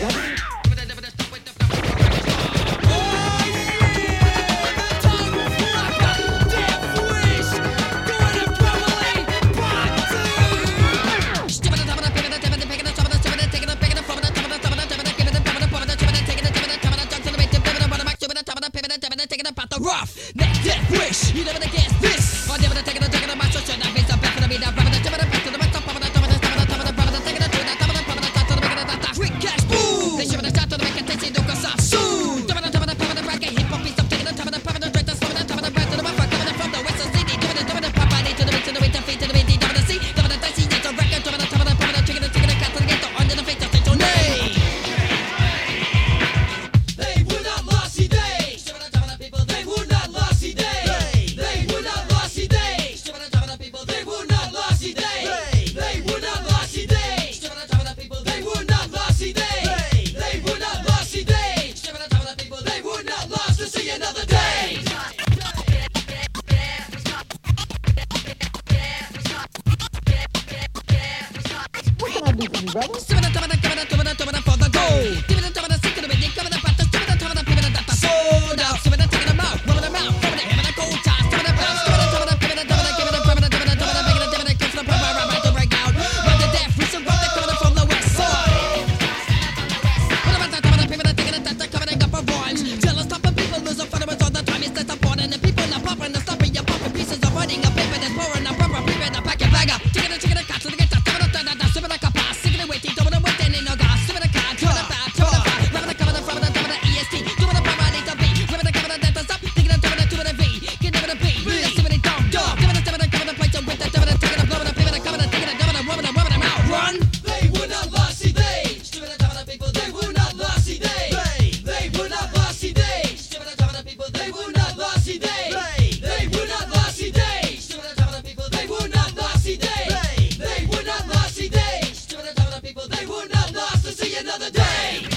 Rough, neck, death, wish. You never guess this. I never take it, take it, my social. I face a back to me, now, brother, to the back to the back, take it to the free cash, boom. They should have shot to the back and take it, don't go soft soon. Hip hop piece of taking the top of the pop and the straight, the slow, the top of the back to the motherfucker, coming from the west of the city, doing the pop, I need to the way, to the way, to feet, to the way, to the sea, to the dicey, to the record, to the top of the pop and the chicken, the chicken, the cat, to the ghetto, under the face, to state your name. They would not lost today. They would not lost today. They would not lost to see another day.